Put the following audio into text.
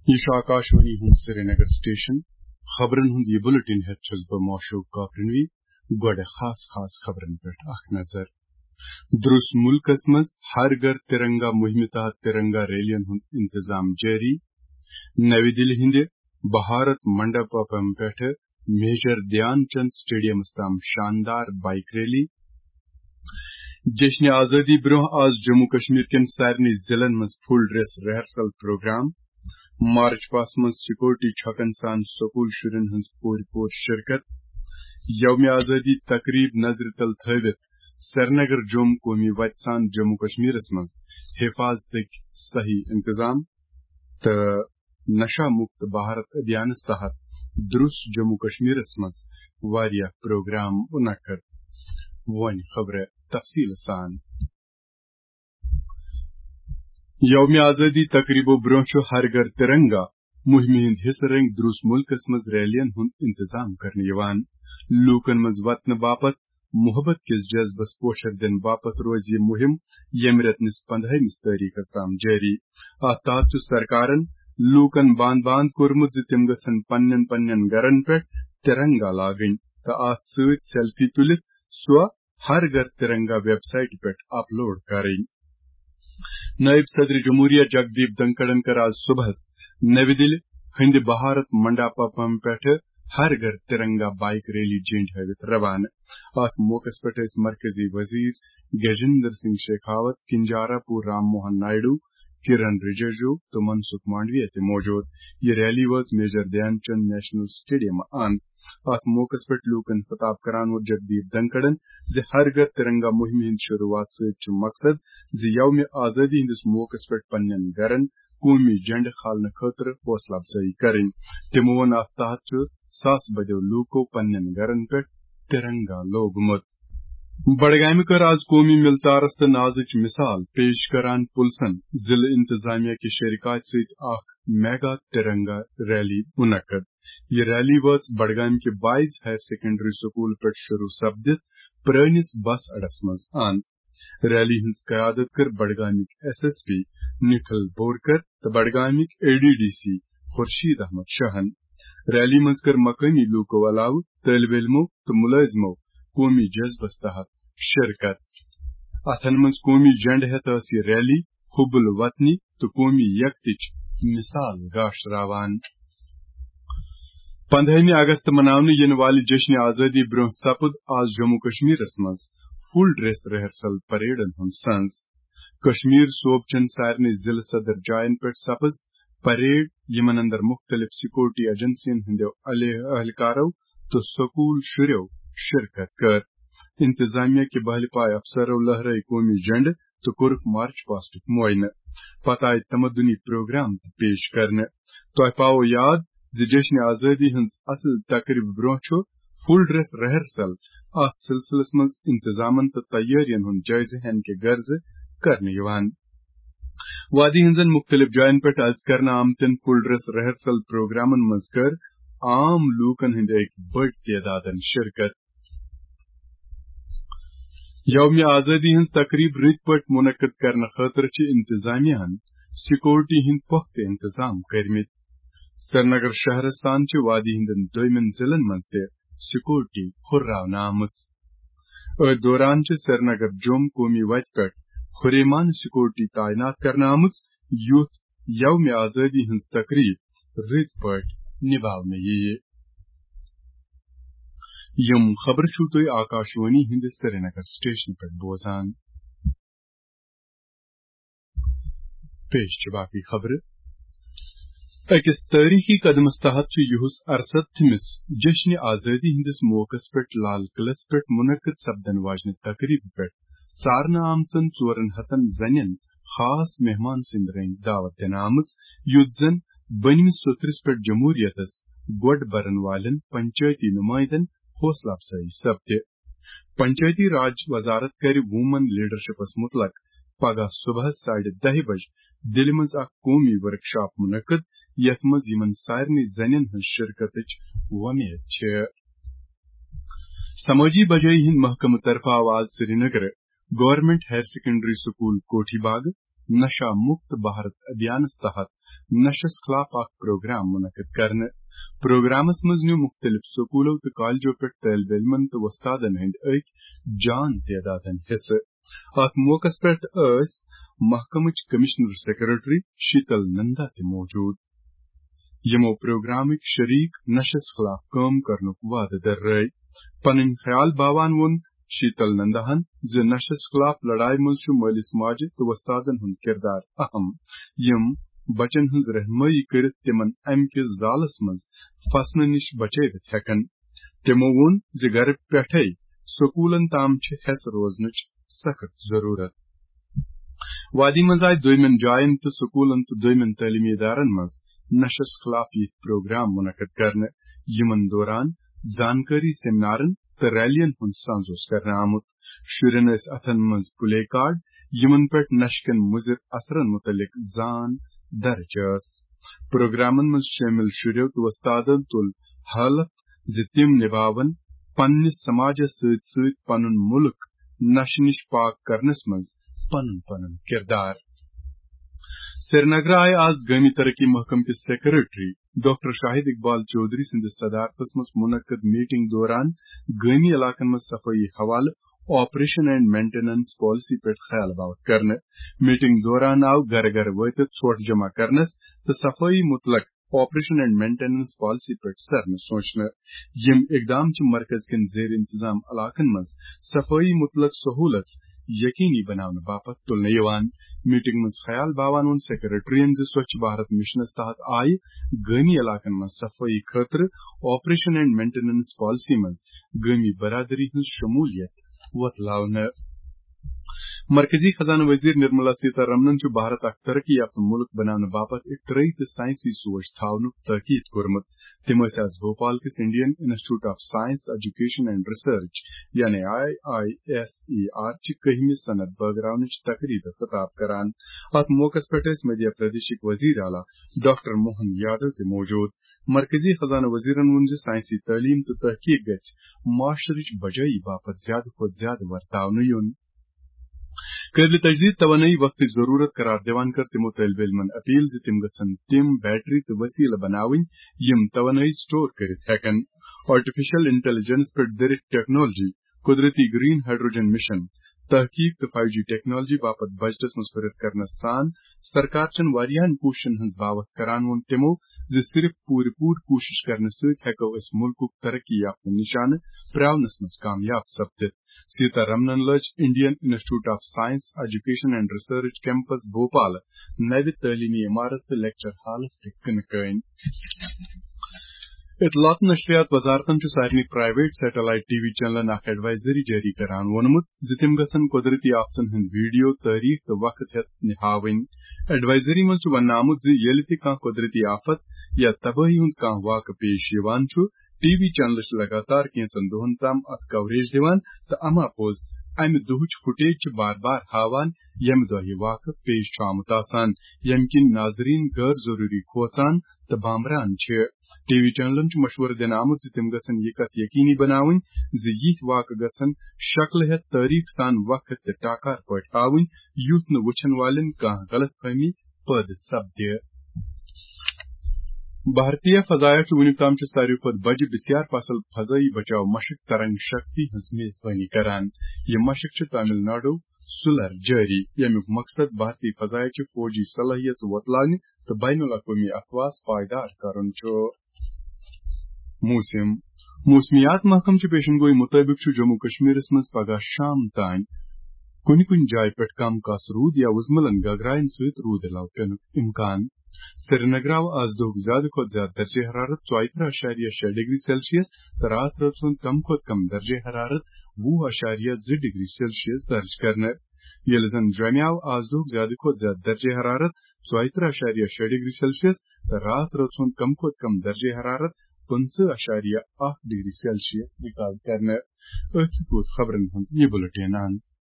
ये आकाशवाणी हूं श्रीनगर स्टेशन खबरन हूं ये बुलेटिन है छुज़ब मौशूक काफरनवी गोड़ खास खबरन पे नजर दुरुस मुल्कस मज हर घर तिरंगा मुहिम तहत तिरंगा रैलियन हूं इंतजाम जारी नवी दिल्ली हिंद भारत मंडपम पे मेजर ध्यानचंद स्टेडियम तम शानदार बाइक रैली जश्न आजादी ब्रोह आज जम्मू कश्मीर केन सारनी जिलन मज full dress rehearsal programme march past मज सिक्योरिटी छकन सान स्कूल शुरन हंस पूर शिरकत यौम आजादी तकरीब नजर तल थवित श्रीनगर जोम कौमी वत सान जम्मू कश्मीर मज हिफाजत सही इंतजाम तो नशा मुक्त भारत अभियान तहत दुरुस जम्मू कश्मीर मज वारिया प्रोग्राम मुनक्कद वन खबर तफसील सान यौम आजादी तकरीबो ब्रोह हर घर तिरंगा मुहिम हिंद हिस्स रंग दुरुस मुल्कस मज रैलियन हुंद इंतजाम करने लूकन मज वतन बापत मोहब्बत किस जज्बस पोशर दिन बापत रोज ये मुहिम यम रतनिस 15 तारीखस ताम जारी अत सरकारन लूकन बांद बांद कोरमुत तिम गसन पन्न पन्न गरन पे तिरंगा लागन तो अत सत सेल्फी तुलित सो हर घर तिरंगा वेबसाइट पे अपलोड करें नायब सदर जमहूरिया जगदीप धनखड़ कर आज सुबह नवी दिल्ली हिंद भारत मंडपम पे हर घर तिरंगा बाइक रैली जेंड हवित रवाना अत मौकस पे मरकजी वजीर गजेंद्र सिंह शेखावत किंजारापुर राम मोहन नायडू किरण रिजिजू तो मनसुख मांडविया मौजूद ये रैली वज मेजर ध्यानचंद नेशनल स्टेडियम आन अत मौकस पे लूकन खिताब करान और जगदीप धनखड़न जे हर घर तिरंगा मुहिम हिंद शुरुआत से मकसद जे यौम आजादी हिंदिस मौकस पे पन्न गरन कौमी झंड खालने खतर हौसला अफजाई करें तिमो वन अत तहत सास बदो लूको पन्न गरन पे तिरंगा लोगमुत बडगाम कर आज कौमी मिलचारस तो नाजिच मिसाल पेश करान पुलसन जिला इंतजामिया की शरीकात सहित मेगा तिरंगा रैली मुनक्कद ये रैली वच बडगाम के 22 हायर सेकेंडरी स्कूल पे शुरू सपदित पुरानिस बस अड्डस मज आन रैली हिंस कयादत कर बडगामिक SSP निखिल बोरकर तो बडगामिक ADDC खुर्शीद अहमद शाहन रैली मज कर मकामी लूको अलाव तालिब इल्मो तो मुलाजिमो कौमी जज्बस तहत शिरकत अथन मज कौमी झंड है ये रैली हुबुल वतनी तो कौमी यकतिच मिसाल गाश रावान 15 अगस्त मनाने इन वाली जश्न आजादी ब्रोह सपद आज जम्मू कश्मीर मज फुल ड्रेस रिहर्सल परेडन हुन संस कश्मीर सोबचन सारने जिला सदर जायन पे सपज परेड यमन अंदर मुख्तलिफ सिक्योरिटी एजेंसियन हिंदो अहलकारों तो स्कूल शुरो शिरकत कर इंतजामिया के बहलपाय अफसरों लहराई कौमी झंड तो कुर्क मार्च पास्ट मुआयना पता तमदनी प्रोग्राम पेश करने तो पाओ याद जश्न आजादी हंस असल तकरीब ब्रोह फुल ड्रेस रिहर्सल अत सिलसिलस मज इंतजामन तो तैयारियन हुन जायजे हन के गर्ज करने वादी हिंदन मुख्तलिफ जायन पे आज करना आमतन फुल ड्रेस रिहर्सल प्रोग्रामन मज कर आम लूकन हिंद एक बड़ तादादन शिरकत यौम आजादी हंस तकरीब रित पट मुनक्कद करने खतर इंतजामिया सिक्योरिटी हिंद पुख्त इंतजाम करमित श्रीनगर शहर सान वादी हिंदन दोयमन जिलन मज सिक्योरिटी हुर्रावन आमुत दौरान श्रीनगर जोम कौमी वत पे हुरेमान सिक्योरिटी तैनात करना आमुत यूथ यौम आजादी हंस तकरीब रित पट निभावने यम खबर तो आकाशवाणी हिंद श्रीनगर स्टेशन पर बोजान पेश बाकी खबर अकिस तारीखी कदम तहत युहस 68 जश्न आजादी हिंदिस मौकस पे लाल किलस पे मुनक्कद सपदन वाजन तकरीब पे सारना आमचन 400 जन खास मेहमान सिंद रंग दावत दिन आमच युद्ध जन बनम सोतरस पे जमहूरियतस गोड बरन वालन पंचायती नुमाइंदन हौसला अफजाई सपदे पंचायती राज वजारत कर वूमन लीडरशिपस मुतलक पगह सुबह 10:30 बजे दिल्ली मज कौमी वर्कशॉप मुनक्कद यथ मज यमन सारनी जनिन हंस शिरकत वमेद समाजी बजाई हिंद महकम तरफा आज Srinagar government higher secondary school Kothibagh नशा मुक्त भारत अभियान तहत नशस खिलाफ प्रोग्राम मुनक़िद करने प्रोग्रामस मज न्यू मुख्तलिफ स्कूलों तो कॉलेजों पे तलब इल्मन तो वस्तादन हंद जान तादादन हिस्से अत मौकस पे महकमच कमिश्नर सेक्रेटरी शीतल नंदा ते मौजूद यमो प्रोग्रामिक शरीक नशस खिलाफ काम करनुक वाद दर रहे पन ख्याल बावान वुन शीतल नंदाहन ज नशस खिलाफ लड़ाई मज मालिस माजे तो वस्तादन हुंद किरदार अहम यम बचन हंज रहनुमाई कर तिमन अम किस जालस मज फसन निश बचैत हेकन तिमो वुन ज घर पेठे स्कूलन ताम हेस रोजनच सख्त जरूरत वादी मज आय दोयमन जायन तो स्कूलन तो दोयमन तलीमी इदारन मज नशस खिलाफ यह प्रोग्राम मुनक़िद करने यमन दौरान जानकारी सेमिनारन तो रैलियन हुंद सांजोस करने आमुत शुरन अथन मज पुले कार्ड यमन पे नशकन मुजिर असरन मुतलिक जान दर्ज प्रोग्रामन मज शामिल शुरो तो वस्तादन तुल हालत ज तिम निभावन पन्निस समाजस सत सत पनुन मुल्क नश निश पाक करनस मज पनुन पनुन किरदार श्रीनगर आय आज गमी तरक्की महकम के सेक्रेटरी डॉक्टर शाहिद इकबाल चौधरी सिंध सदारतस मज मुनक़िद मीटिंग दौरान गमी इलाकन मज सफाई हवाल ऑपरेशन एंड मेंटेनेंस पॉलिसी पे ख्याल बावत करने मीटिंग दौरान आव घर घर वत छोट जमा करनस तो सफाई मुतलक ऑपरेशन एंड मेंटेनेंस पॉलिसी पे सर में सोचने यम इकदाम च मरकज के जेर इंतजाम इलाकन मज सफाई मुतलक सहूलत यकीनी बनाने बापत तुलने यवान मीटिंग मज ख्याल बावान उन सेक्रेटरियन ज स्वच्छ भारत मिशन तहत आय गमी इलाकन मज सफाई खतर ऑपरेशन एंड मेंटेनेंस पॉलिसी मज गमी बरादरी हंज शमूलियत वतलावन मरकजी खजाना वजीर निर्मला सीतारमण भारत तरक्की याफ्ता मुल्क बनाने बापत एक तरह साइंसी सोच थावनुक ताकीद कोरमत तिम आज भोपाल किस Indian Institute of Science Education and Research यानी IISER ची कहिमी सनद बगराउनिच तकरीब खिताब करान अत मौकस पे मध्य प्रदेश वजीर आला डॉक्टर मोहन यादव ते मौजूद मरकजी खजाना वजीरन वुंज साइंसी तालीम तो तहकीक गच माशरिच बजाई बापत ज्यादा खुद ज्यादा वर्तावन युन काबिल तजदीद तवानाई वक्त जरूरत करार दिवान कर तिमो तलब इल्मन अपील ज तिम गसन तिम बैटरी तो वसीला बनाविन यम तवानाई स्टोर करित हेकन आर्टिफिशियल इंटेलिजेंस पर दरित टेक्नोलॉजी कुदरती ग्रीन हाइड्रोजन मिशन तहकीक तो 5G टेक्नोलॉजी बापत बजटस मुस्फरत करना सान सरकार चन वारियान कोशिशन हंस बावत करान वुन तिमो ज सिर्फ पूरी कोशिश करने सत हेको इस मुल्क तरक्की याफ्ता निशान प्रावनस मज कामयाब सपदित सीतारमणन लज Indian Institute of Science Education and Research campus Bhopal नव तलीमी इमारत लेक्चर हालस कन इतलात नशरियात वजारतन सारनी प्राइवेट सैटेलाइट टीवी चैनलन एडवाइजरी जारी करान वोनमुत ज तिम गसन कुदरती आफतन हंद वीडियो तारीख तो वक्त हेत निहाविन एडवाइजरी मज वन आमुत ज येल ते कां कुदरती आफत या तबाही हुंद कां वाक पेश यवान छु टीवी चैनल लगातार केंचन दोहन ताम अत कवरेज दिवान त अमा पोज अमि दुहच फुटेज बार बार हावान यम दो वाक पेश आमुत आसान यमकिन नाजरीन गैर जरूरी खोचान त बामरान छे टीवी चैनलन मशवर दिन आमुत ज तिम गसन यह कत यकीनी बनावन ज यह वाक गसन शक्ल है तारीख सान वक्त टाकार पट हावन यूथ न वुछन वालन कां गलत फहमी पद सब्द भारतीय फजाया वुनिकताम सारे खुद बज बिस्यार फसल फजाई बचाव मशक तरंग शक्ति हंस मेजबानी करान यह मशक तमिलनाडु सुलर जारी यमुक मकसद भारतीय फजाया फौजी सलाहियत वतलान तो बैनुल अक़वामी अफवाज पायदार करन मौसमियात महकम पेशन गोई मुताबिक जम्मू कश्मीर मज पगह शाम तान कुन जाय पे कम कास रूद या उजमलन गगरायन सत रूद अलाव पेन इम्कान श्रीनगर आज दोग ज्यादा खुद ज्यादा दर्जे हरारत 74.6 डिग्री सेल्सियस तो रात रचुन कम खुद कम दर्जे हरारत 20.2 डिग्री सेल्सियस दर्ज करने यलजन जमियाव आज दोग ज्यादा खुद ज्यादा दर्जे हरारत 74.6 डिग्री सेल्सियस तो रात रचुन कम खुद कम दर्जे हरारत 15.8 डिग्री सेल्सियस रिकॉर्ड करने खबरन ये बुलेटिन